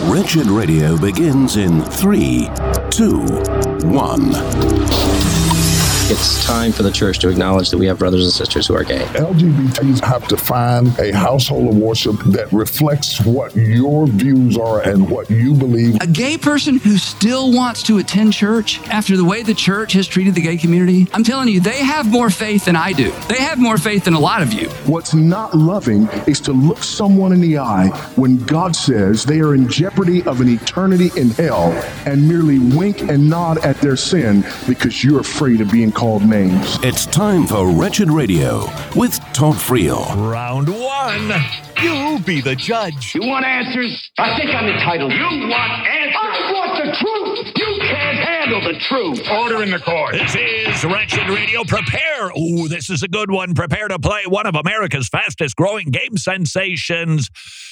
Wretched Radio begins in 3, 2, 1. It's time for the church to acknowledge that we have brothers and sisters who are gay. LGBTs have to find a household of worship that reflects what your views are and what you believe. A gay person who still wants to attend church after the way the church has treated the gay community, I'm telling you, they have more faith than I do. They have more faith than a lot of you. What's not loving is to look someone in the eye when God says they are in jeopardy of an eternity in hell and merely wink and nod at their sin because you're afraid of being called names. It's time for Wretched Radio with Todd Friel. Round one. You be the judge. You want answers? I think I'm entitled. You want answers? I want the truth. You can't handle the truth. Order in the court. This is Wretched Radio. Prepare. Ooh, this is a good one. Prepare to play one of America's fastest growing game sensations.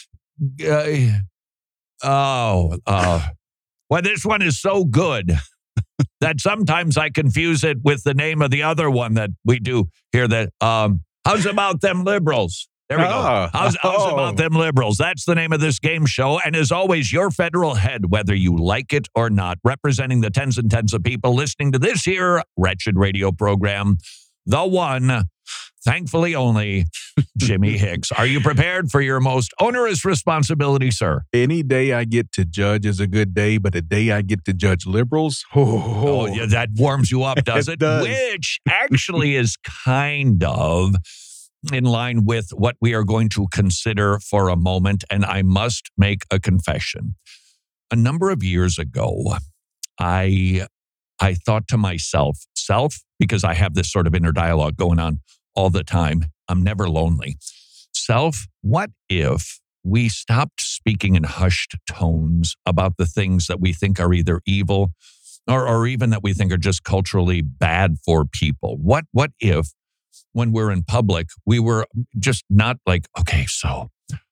Well, this one is so good that sometimes I confuse it with the name of the other one that we do here. That how's about them liberals? There we go. How's about them liberals? That's the name of this game show. And as always, your federal head, whether you like it or not, representing the tens and tens of people listening to this here Wretched Radio program, the one, thankfully only, Jimmy Hicks. Are you prepared for your most onerous responsibility, sir? Any day I get to judge is a good day, but a day I get to judge liberals, oh yeah, that warms you up, does it? Does. Which actually is kind of in line with what we are going to consider for a moment, and I must make a confession. A number of years ago, I thought to myself, because I have this sort of inner dialogue going on all the time. I'm never lonely. Self, what if we stopped speaking in hushed tones about the things that we think are either evil or even that we think are just culturally bad for people? What if when we're in public, we were just not like, okay, so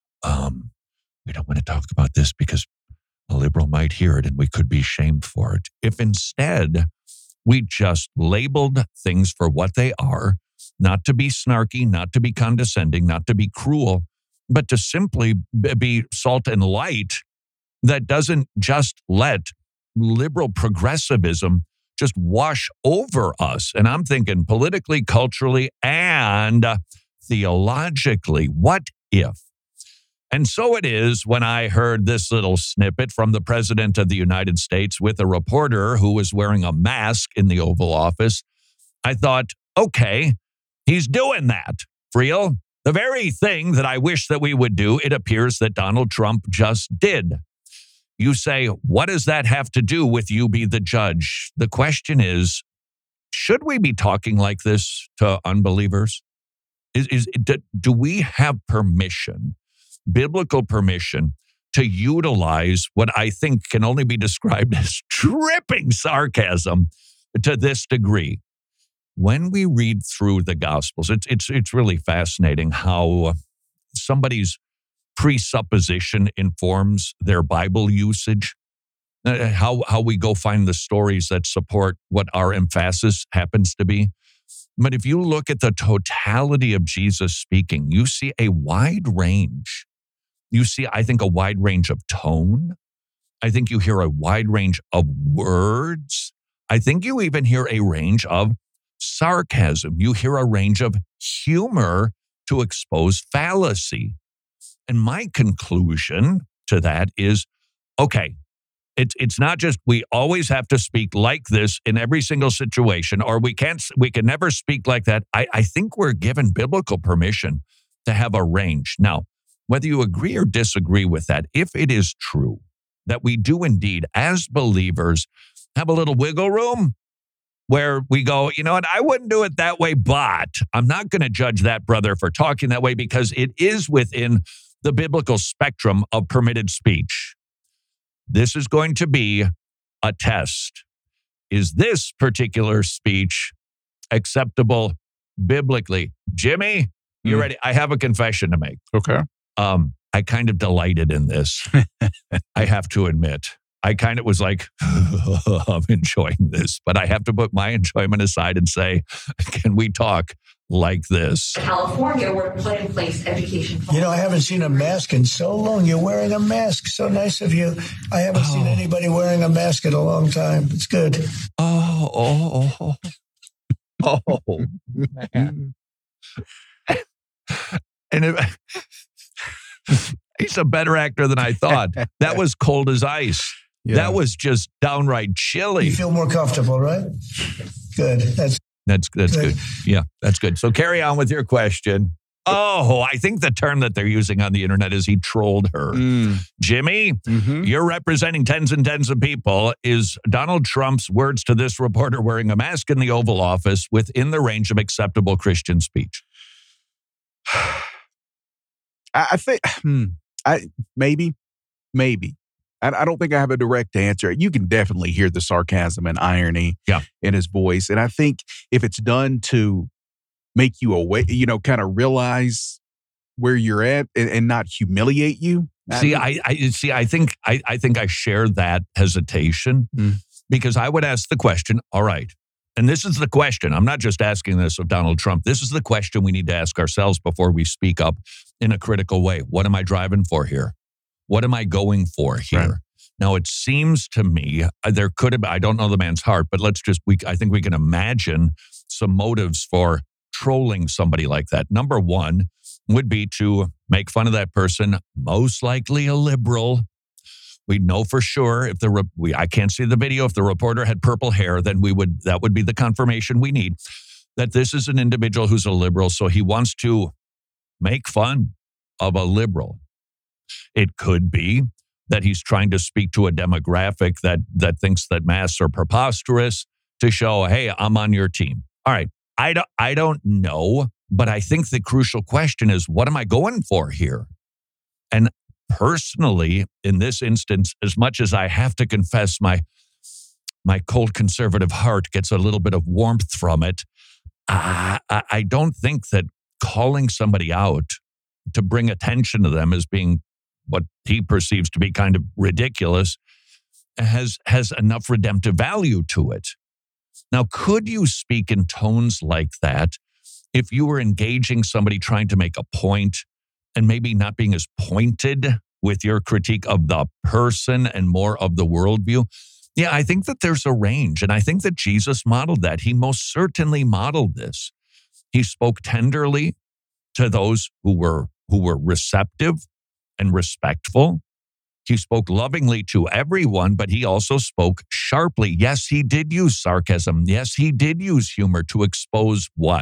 we don't want to talk about this because a liberal might hear it and we could be shamed for it. If instead we just labeled things for what they are, not to be snarky, not to be condescending, not to be cruel, but to simply be salt and light that doesn't just let liberal progressivism just wash over us. And I'm thinking politically, culturally, and theologically, what if? And so it is when I heard this little snippet from the President of the United States with a reporter who was wearing a mask in the Oval Office. I thought, okay, he's doing that, Friel. The very thing that I wish that we would do, it appears that Donald Trump just did. You say, what does that have to do with you be the judge? The question is, should we be talking like this to unbelievers? Do we have permission, biblical permission, to utilize what I think can only be described as dripping sarcasm to this degree? When we read through the Gospels, it's really fascinating how somebody's presupposition informs their Bible usage, how we go find the stories that support what our emphasis happens to be. But if you look at the totality of Jesus speaking, you see a wide range. You see, I think, a wide range of tone. I think you hear a wide range of words. I think you even hear a range of sarcasm. You hear a range of humor to expose fallacy. And my conclusion to that is, okay, it's not just we always have to speak like this in every single situation, or we can never speak like that. I think we're given biblical permission to have a range. Now, whether you agree or disagree with that, if it is true that we do indeed, as believers, have a little wiggle room where we go, you know what, I wouldn't do it that way, but I'm not going to judge that brother for talking that way because it is within the biblical spectrum of permitted speech. This is going to be a test. Is this particular speech acceptable biblically? Jimmy, you ready? I have a confession to make. Okay. I kind of delighted in this. I have to admit. I kind of was like, I'm enjoying this, but I have to put my enjoyment aside and say, can we talk like this. California, where put in place education. You know, I haven't seen a mask in so long. You're wearing a mask. So nice of you. I haven't seen anybody wearing a mask in a long time. It's good. Oh, man. And he's a better actor than I thought. That was cold as ice. Yeah. That was just downright chilly. You feel more comfortable, right? Good. That's good. Yeah, that's good. So carry on with your question. Oh, I think the term that they're using on the internet is he trolled her. Jimmy, you're representing tens and tens of people. Is Donald Trump's words to this reporter wearing a mask in the Oval Office within the range of acceptable Christian speech? I think maybe. I don't think I have a direct answer. You can definitely hear the sarcasm and irony in his voice. And I think if it's done to make you aware, kind of realize where you're at and not humiliate you. I think I share that hesitation because I would ask the question, all right, and this is the question. I'm not just asking this of Donald Trump. This is the question we need to ask ourselves before we speak up in a critical way. What am I driving for here? What am I going for here? Right. Now, it seems to me there could have, I don't know the man's heart, but I think we can imagine some motives for trolling somebody like that. Number one would be to make fun of that person, most likely a liberal. We'd know for sure if I can't see the video. If the reporter had purple hair, then that would be the confirmation we need that this is an individual who's a liberal. So he wants to make fun of a liberal. It could be that he's trying to speak to a demographic that thinks that masks are preposterous to show, hey, I'm on your team. All right. I don't know, but I think the crucial question is, what am I going for here? And personally, in this instance, as much as I have to confess my cold conservative heart gets a little bit of warmth from it, I don't think that calling somebody out to bring attention to them as being what he perceives to be kind of ridiculous has enough redemptive value to it. Now, could you speak in tones like that if you were engaging somebody trying to make a point and maybe not being as pointed with your critique of the person and more of the worldview? Yeah, I think that there's a range, and I think that Jesus modeled that. He most certainly modeled this. He spoke tenderly to those who were receptive and respectful. He spoke lovingly to everyone, but he also spoke sharply. Yes, he did use sarcasm. Yes, he did use humor to expose what?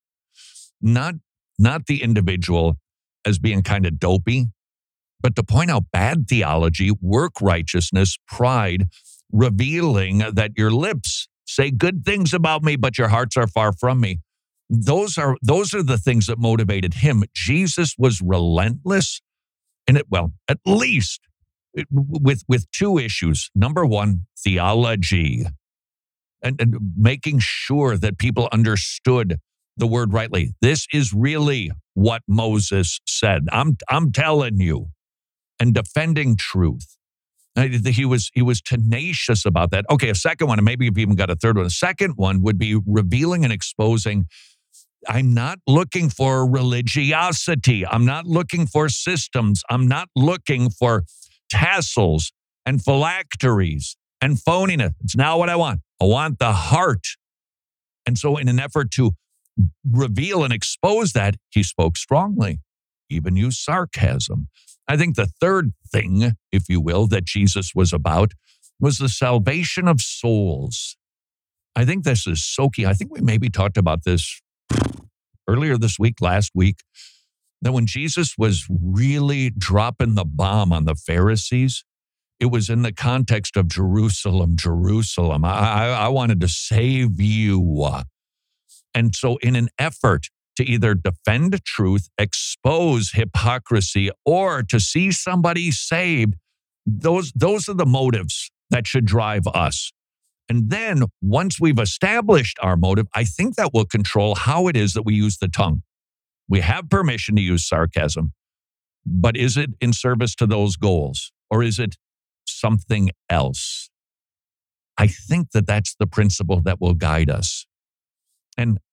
Not the individual as being kind of dopey, but to point out bad theology, work righteousness, pride, revealing that your lips say good things about me, but your hearts are far from me. Those are the things that motivated him. Jesus was relentless in it. Well, at least with two issues. Number one, theology, and making sure that people understood the word rightly. This is really what Moses said. I'm telling you, and defending truth. He was tenacious about that. Okay, a second one, and maybe you've even got a third one. A second one would be revealing and exposing. I'm not looking for religiosity. I'm not looking for systems. I'm not looking for tassels and phylacteries and phoniness. It's not what I want. I want the heart. And so in an effort to reveal and expose that, he spoke strongly, even used sarcasm. I think the third thing, if you will, that Jesus was about was the salvation of souls. I think this is so key. I think we maybe talked about this earlier this week, last week, that when Jesus was really dropping the bomb on the Pharisees, it was in the context of Jerusalem, Jerusalem. I wanted to save you. And so in an effort to either defend truth, expose hypocrisy, or to see somebody saved, those are the motives that should drive us. And then once we've established our motive, I think that will control how it is that we use the tongue. We have permission to use sarcasm, but is it in service to those goals, or is it something else? I think that that's the principle that will guide us. And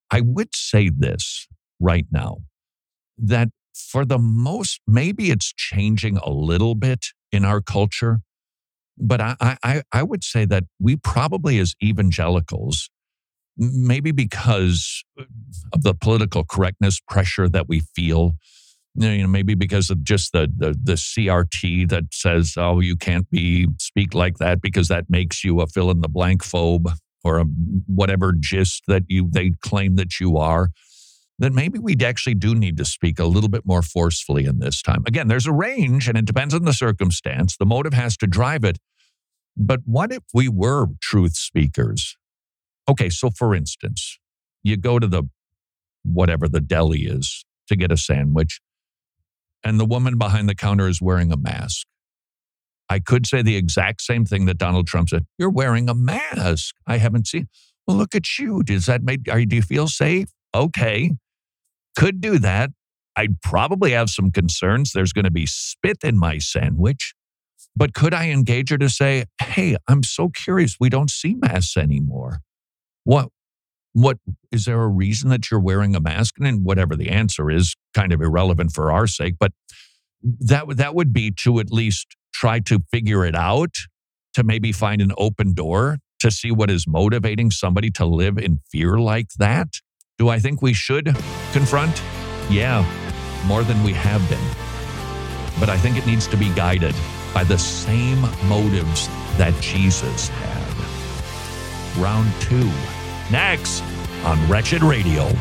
I would say this right now, that for the most, maybe it's changing a little bit in our culture, but I would say that we probably as evangelicals, maybe because of the political correctness pressure that we feel, maybe because of just the CRT that says, oh, you can't speak like that because that makes you a fill-in-the-blank phobe or a whatever gist that they claim that you are, that maybe we actually do need to speak a little bit more forcefully in this time. Again, there's a range and it depends on the circumstance. The motive has to drive it. But what if we were truth speakers? Okay, so for instance, you go to whatever the deli is to get a sandwich, and the woman behind the counter is wearing a mask. I could say the exact same thing that Donald Trump said. You're wearing a mask. I haven't seen. Well, look at you. Do you feel safe? Okay. Could do that. I'd probably have some concerns. There's going to be spit in my sandwich. But could I engage her to say, hey, I'm so curious. We don't see masks anymore. What is there a reason that you're wearing a mask? And whatever the answer is, kind of irrelevant for our sake, but that would be to at least try to figure it out, to maybe find an open door to see what is motivating somebody to live in fear like that. Do I think we should confront? Yeah, more than we have been. But I think it needs to be guided by the same motives that Jesus had. Round 2. Next on Wretched Radio.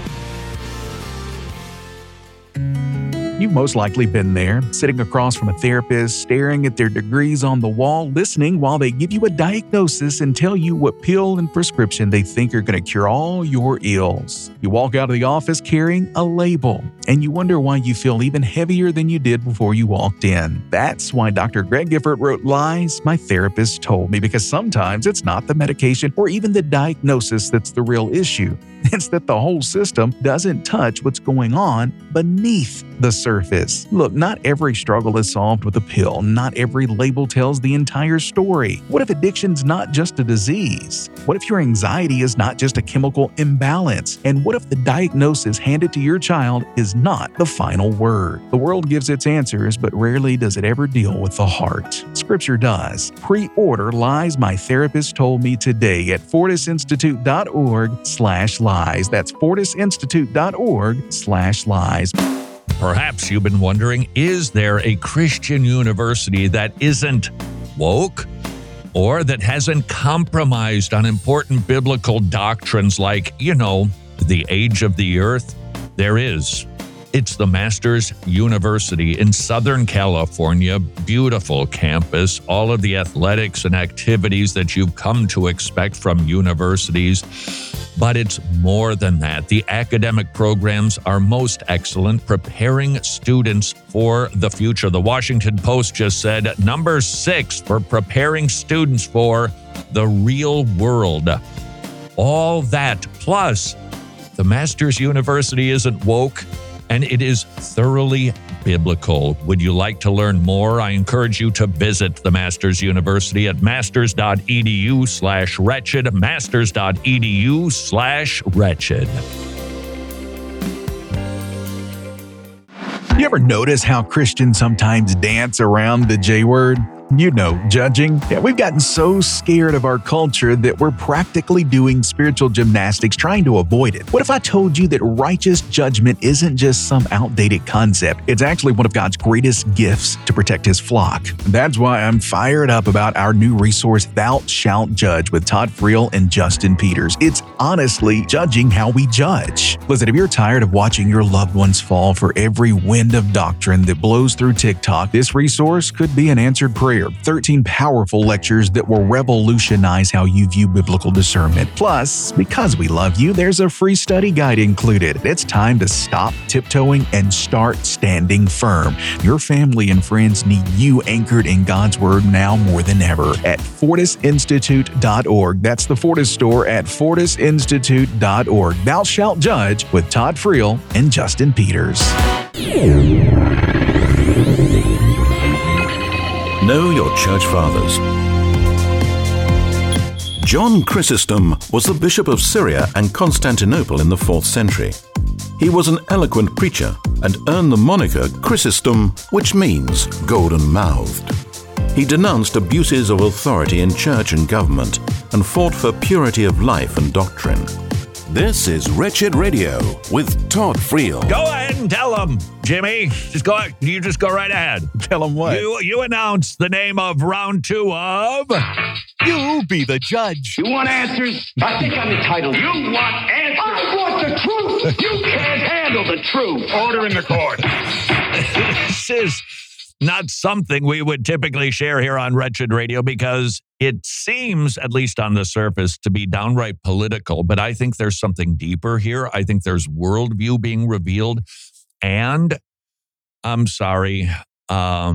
You've most likely been there, sitting across from a therapist, staring at their degrees on the wall, listening while they give you a diagnosis and tell you what pill and prescription they think are going to cure all your ills. You walk out of the office carrying a label, and you wonder why you feel even heavier than you did before you walked in. That's why Dr. Greg Gifford wrote Lies My Therapist Told Me, because sometimes it's not the medication or even the diagnosis that's the real issue. It's that the whole system doesn't touch what's going on beneath the surface. Look, not every struggle is solved with a pill. Not every label tells the entire story. What if addiction's not just a disease? What if your anxiety is not just a chemical imbalance? And what if the diagnosis handed to your child is not the final word? The world gives its answers, but rarely does it ever deal with the heart. Scripture does. Pre-order Lies My Therapist Told Me today at FortisInstitute.org/lies. That's FortisInstitute.org/lies. Perhaps you've been wondering, is there a Christian university that isn't woke or that hasn't compromised on important biblical doctrines like, the age of the earth? There is. It's the Masters University in Southern California. Beautiful campus, all of the athletics and activities that you've come to expect from universities. But it's more than that. The academic programs are most excellent, preparing students for the future. The Washington Post just said number 6 for preparing students for the real world. All that, plus the Masters University isn't woke, and it is thoroughly biblical. Would you like to learn more? I encourage you to visit the Masters University at masters.edu/wretched, masters.edu/wretched. You ever notice how Christians sometimes dance around the J word? Judging. Yeah, we've gotten so scared of our culture that we're practically doing spiritual gymnastics trying to avoid it. What if I told you that righteous judgment isn't just some outdated concept? It's actually one of God's greatest gifts to protect His flock. That's why I'm fired up about our new resource, Thou Shalt Judge, with Todd Friel and Justin Peters. It's honestly judging how we judge. Listen, if you're tired of watching your loved ones fall for every wind of doctrine that blows through TikTok, this resource could be an answered prayer. 13 powerful lectures that will revolutionize how you view biblical discernment. Plus, because we love you, there's a free study guide included. It's time to stop tiptoeing and start standing firm. Your family and friends need you anchored in God's Word now more than ever at FortisInstitute.org. That's the Fortis store at FortisInstitute.org. Thou Shalt Judge with Todd Friel and Justin Peters. Know your church fathers. John Chrysostom was the Bishop of Syria and Constantinople in the 4th century. He was an eloquent preacher and earned the moniker Chrysostom, which means golden-mouthed. He denounced abuses of authority in church and government and fought for purity of life and doctrine. This is Wretched Radio with Todd Friel. Go ahead and tell them, Jimmy. You just go right ahead. Tell them what? You announce the name of round 2 of... You be the judge. You want answers? I think I'm entitled. You want answers? I want the truth. You can't handle the truth. Order in the court. This is not something we would typically share here on Wretched Radio because it seems, at least on the surface, to be downright political. But I think there's something deeper here. I think there's worldview being revealed. And I'm sorry, a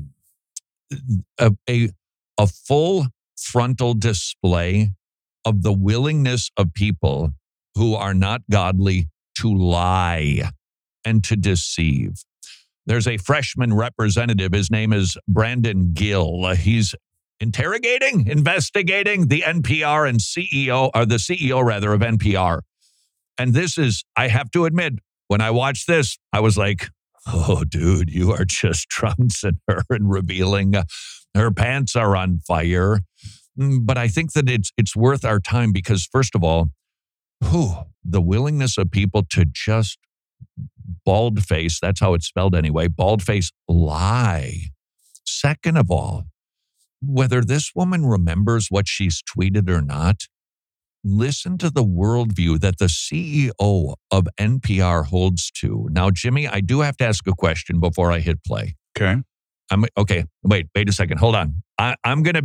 full frontal display of the willingness of people who are not godly to lie and to deceive. There's a freshman representative. His name is Brandon Gill. He's investigating the NPR and CEO, or the CEO rather, of NPR. And this is, I have to admit, when I watched this, I was like, oh, dude, you are just trouncing her and revealing her pants are on fire. But I think that it's worth our time because, first of all, the willingness of people to just bald face, that's how it's spelled anyway, bald face lie. Second of all, whether this woman remembers what she's tweeted or not, listen to the worldview that the CEO of NPR holds to. Now, Jimmy, I do have to ask a question before I hit play. Okay. Wait a second. Hold on. I'm going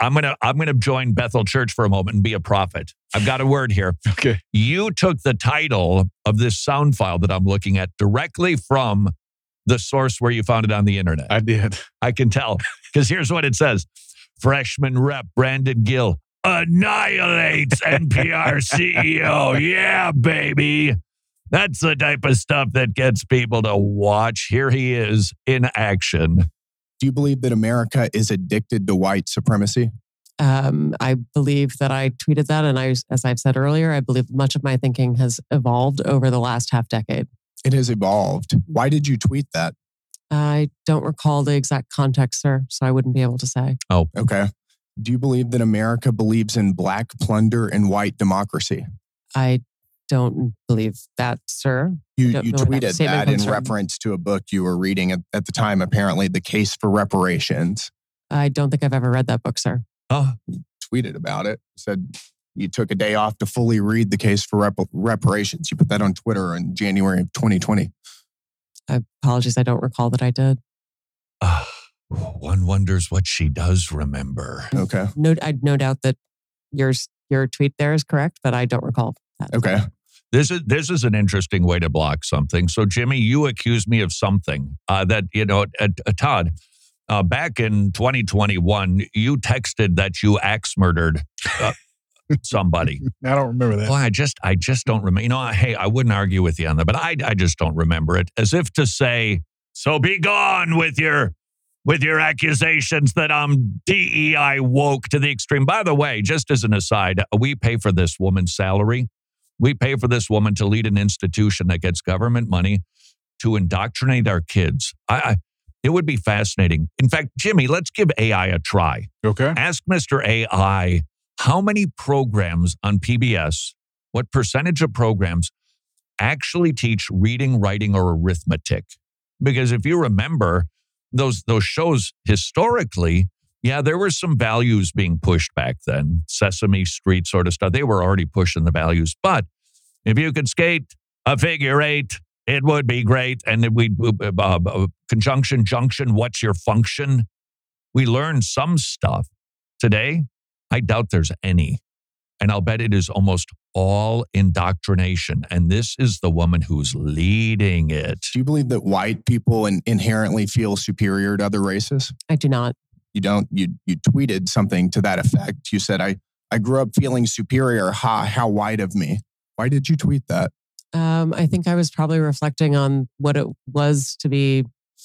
to join Bethel Church for a moment and be a prophet. I've got a word here. Okay. You took the title of this sound file that I'm looking at directly from the source where you found it on the internet. I did. I can tell because here's what it says. Freshman rep Brandon Gill annihilates NPR CEO. Yeah, baby. That's the type of stuff that gets people to watch. Here he is in action. Do you believe that America is addicted to white supremacy? I believe that I tweeted that. And as I've said earlier, I believe much of my thinking has evolved over the last half decade. It has evolved. Why did you tweet that? I don't recall the exact context, sir, so I wouldn't be able to say. Oh, okay. Do you believe that America believes in black plunder and white democracy? I don't believe that, sir. You tweeted that in reference to a book you were reading at the time, apparently, The Case for Reparations. I don't think I've ever read that book, sir. Oh, you tweeted about it. You said you took a day off to fully read The Case for Reparations. You put that on Twitter in January of 2020. Apologies, I don't recall that I did. One wonders what she does remember. Okay. I no doubt that your tweet there is correct, but I don't recall that. Okay. This is an interesting way to block something. So, Jimmy, you accused me of something that, Todd, back in 2021, you texted that you axe murdered somebody. I don't remember that. Well, I just don't remember. Hey, I wouldn't argue with you on that, but I just don't remember it. As if to say, so be gone with your accusations that I'm DEI woke to the extreme. By the way, just as an aside, we pay for this woman's salary. We pay for this woman to lead an institution that gets government money to indoctrinate our kids. It would be fascinating. In fact, Jimmy, let's give AI a try. Okay. Ask Mr. AI how many programs on PBS, what percentage of programs actually teach reading, writing, or arithmetic. Because if you remember, those shows historically, yeah, there were some values being pushed back then. Sesame Street sort of stuff. They were already pushing the values. But if you could skate a figure eight, it would be great. And we conjunction, junction, what's your function? We learned some stuff. Today, I doubt there's any. And I'll bet it is almost all indoctrination. And this is the woman who's leading it. Do you believe that white people inherently feel superior to other races? I do not. You don't? You tweeted something to that effect. You said, I grew up feeling superior. How white of me. Why did you tweet that? I think I was probably reflecting on what it was to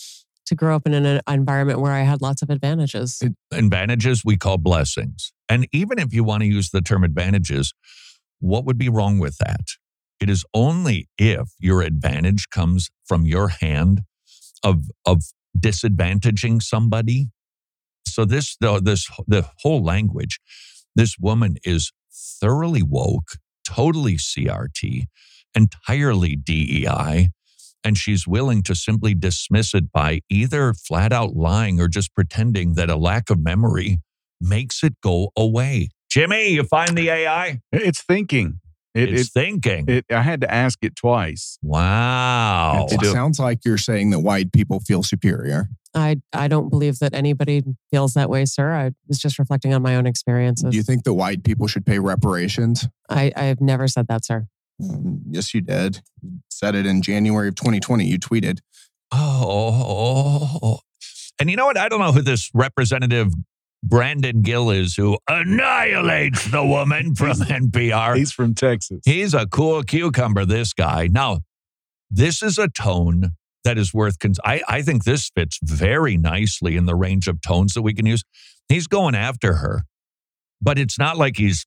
to grow up in an environment where I had lots of advantages. Advantages we call blessings. And even if you want to use the term advantages, what would be wrong with that? It is only if your advantage comes from your hand of disadvantaging somebody. So the whole language, this woman is thoroughly woke, totally CRT, entirely DEI, and she's willing to simply dismiss it by either flat out lying or just pretending that a lack of memory makes it go away. Jimmy, you find the AI? It's thinking. It's thinking. I had to ask it twice. Wow. It sounds like you're saying that white people feel superior. I don't believe that anybody feels that way, sir. I was just reflecting on my own experiences. Do you think that white people should pay reparations? I have never said that, sir. Yes, you did. You said it in January of 2020. You tweeted. Oh. And you know what? I don't know who this Representative Brandon Gill is, who annihilates the woman from NPR. He's from Texas. He's a cool cucumber, this guy. Now, this is a tone that is worth... I think this fits very nicely in the range of tones that we can use. He's going after her, but it's not like he's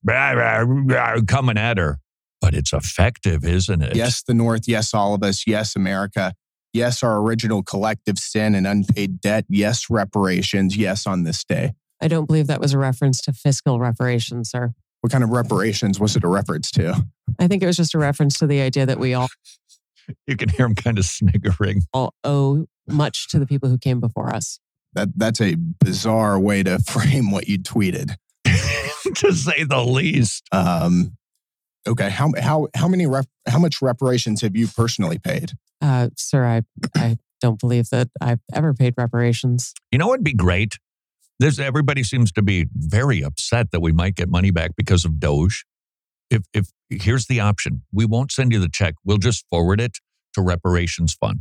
coming at her. But it's effective, isn't it? Yes, the North. Yes, all of us. Yes, America. Yes, our original collective sin and unpaid debt. Yes, reparations. Yes, on this day. I don't believe that was a reference to fiscal reparations, sir. What kind of reparations was it a reference to? I think it was just a reference to the idea that we all... You can hear him kind of sniggering. ...all owe much to the people who came before us. That's a bizarre way to frame what you tweeted. To say the least. Okay, how much reparations have you personally paid? Sir, I don't believe that I've ever paid reparations. You know what'd be great? Everybody seems to be very upset that we might get money back because of Doge. If here's the option, we won't send you the check. We'll just forward it to Reparations Fund.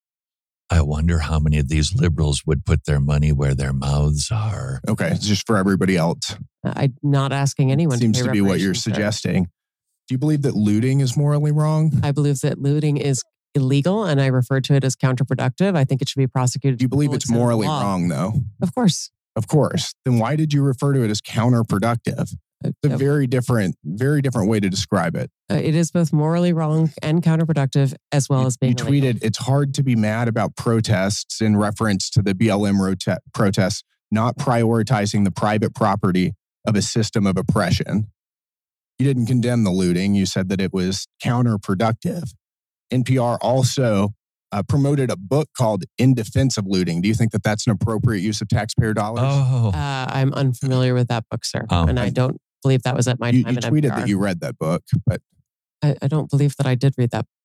I wonder how many of these liberals would put their money where their mouths are. Okay, it's just for everybody else. I'm not asking anyone. Seems to be what you're suggesting. Do you believe that looting is morally wrong? I believe that looting is illegal, and I refer to it as counterproductive. I think it should be prosecuted. Do you believe it's morally wrong, though? Of course. Of course. Then why did you refer to it as counterproductive? It's a very different way to describe it. It is both morally wrong and counterproductive, as well as being You tweeted, illegal. It's hard to be mad about protests in reference to the BLM protests, not prioritizing the private property of a system of oppression. You didn't condemn the looting. You said that it was counterproductive. NPR also promoted a book called In Defense of Looting. Do you think that that's an appropriate use of taxpayer dollars? I'm unfamiliar with that book, sir. And I don't believe that was at my time You at tweeted NPR. that you read that book, but... I don't believe that I did read that.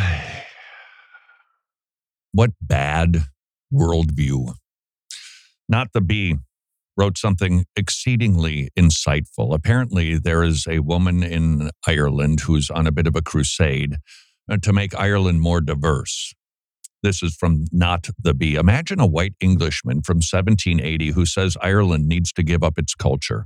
What bad worldview. Not the Bee wrote something exceedingly insightful. Apparently, there is a woman in Ireland who's on a bit of a crusade to make Ireland more diverse. This is from Not the Bee. Imagine a white Englishman from 1780 who says Ireland needs to give up its culture.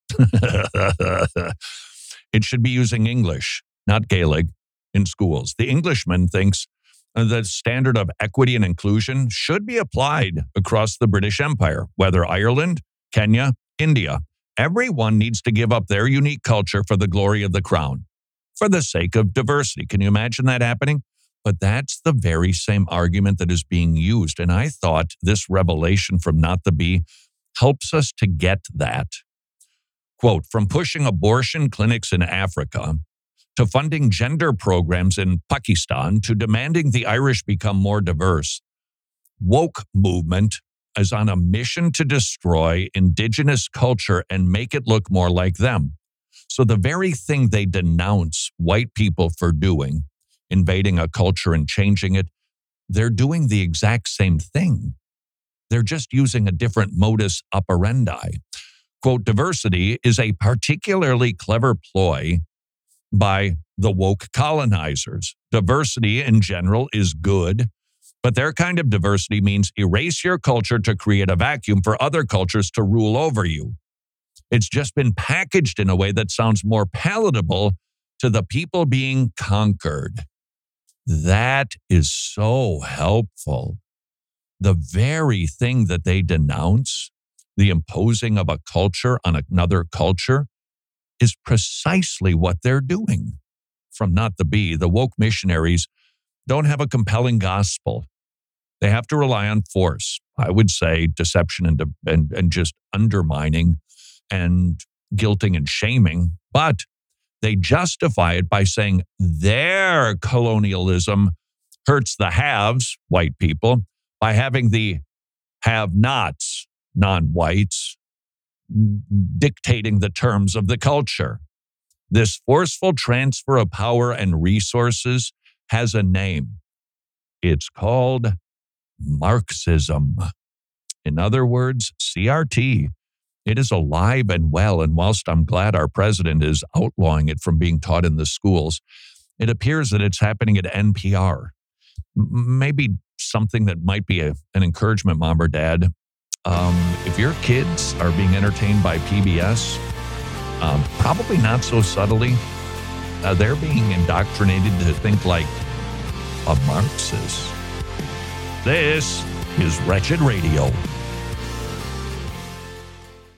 It should be using English, not Gaelic, in schools. The Englishman thinks the standard of equity and inclusion should be applied across the British Empire, whether Ireland, Kenya, India. Everyone needs to give up their unique culture for the glory of the crown, for the sake of diversity. Can you imagine that happening? But that's the very same argument that is being used. And I thought this revelation from Not the Bee helps us to get that. Quote, from pushing abortion clinics in Africa to funding gender programs in Pakistan to demanding the Irish become more diverse, woke movement is on a mission to destroy indigenous culture and make it look more like them. So the very thing they denounce white people for doing, invading a culture and changing it, they're doing the exact same thing. They're just using a different modus operandi. Quote, diversity is a particularly clever ploy by the woke colonizers. Diversity in general is good, but their kind of diversity means erase your culture to create a vacuum for other cultures to rule over you. It's just been packaged in a way that sounds more palatable to the people being conquered. That is so helpful. the very thing that they denounce, the imposing of a culture on another culture, is precisely what they're doing. From not the be, the woke missionaries don't have a compelling gospel. They have to rely on force. I would say deception and just undermining and guilting and shaming. But they justify it by saying their colonialism hurts the haves, white people, by having the have-nots, non-whites, dictating the terms of the culture. This forceful transfer of power and resources has a name. It's called Marxism. In other words, CRT. It is alive and well, and whilst I'm glad our president is outlawing it from being taught in the schools, it appears that it's happening at NPR. Maybe something that might be an encouragement, Mom or Dad. If your kids are being entertained by PBS, probably not so subtly, they're being indoctrinated to think like a Marxist. This is Wretched Radio.